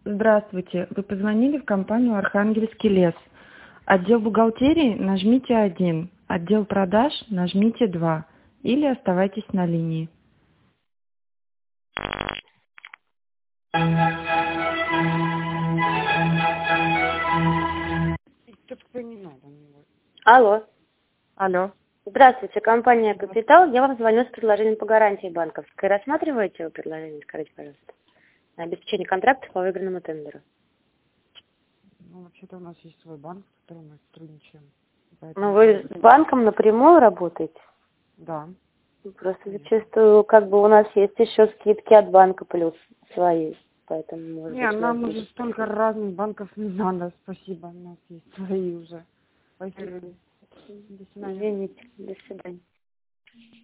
Здравствуйте. Вы позвонили в компанию «Архангельский лес». Отдел бухгалтерии нажмите 1, отдел продаж нажмите 2 или оставайтесь на линии. Только не надо. Алло. Алло. Здравствуйте, компания «Капитал». Я вам звоню с предложением по гарантии банковской. Рассматриваете его предложение? Скажите, пожалуйста. На обеспечение контрактов по выигранному тендеру. Ну, вообще-то у нас есть свой банк, с которым мы сотрудничаем. Ну, вы с банком напрямую работаете? Да. Просто зачастую, как бы у нас есть еще скидки от банка плюс свои. Поэтому, может Не, быть, нам уже столько разных банков не надо, спасибо, у нас есть свои уже. Спасибо. До свидания. Извините, до свидания.